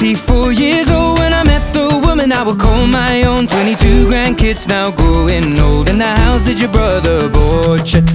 24 years old when I met the woman I would call my own. 22 grandkids now growing old, in the house that your brother bought you.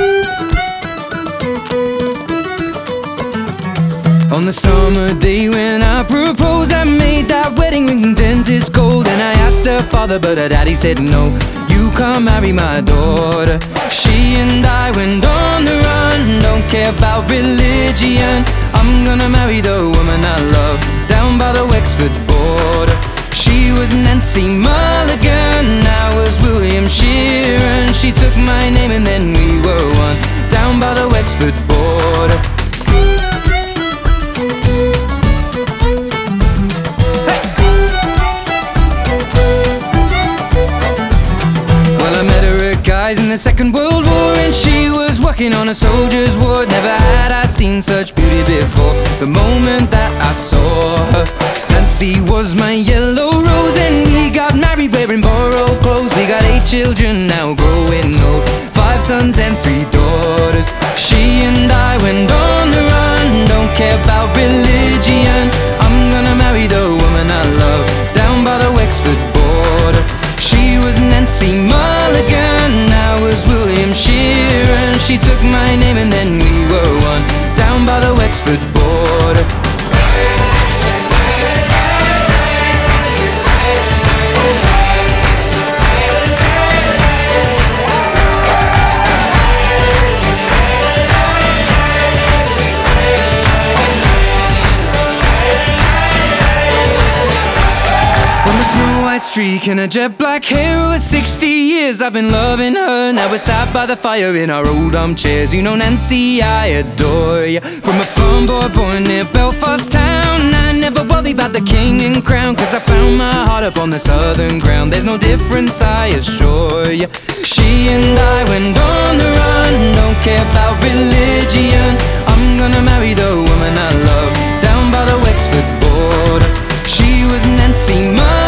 On the summer day when I proposed, I made that wedding ring dentist gold. And I asked her father, but her daddy said no, you can't marry my daughter. She and I went on the run, don't care about religion. I'm gonna marry the woman I love, down by the Wexford border. She was Nancy Mulligan, I was William Sheeran. She took my name and then we were one, down by the Wexford border. In the Second World War, and she was working on a soldier's ward. Never had I seen such beauty before, the moment that I saw her. Nancy was my yellow rose, and we got married wearing borrowed clothes. We got 8 children now growing old, 5 sons and 3 daughters. She and I went on the run, don't care about religion. I'm gonna marry the woman I love, down by the Wexford border. She was Nancy Mulligan, I was William Sheeran. She took my name and then we were one, down by the Wexford border. Streak and a jet black hair, over 60 years I've been loving her. Now we're sat by the fire in our old armchairs. You know Nancy, I adore you. From a farm boy born near Belfast town, I never worry about the king and crown, cause I found my heart up on the southern ground. There's no difference, I assure you. She and I went on the run, don't care about religion. I'm gonna marry the woman I love, down by the Wexford border. She was Nancy Mulligan,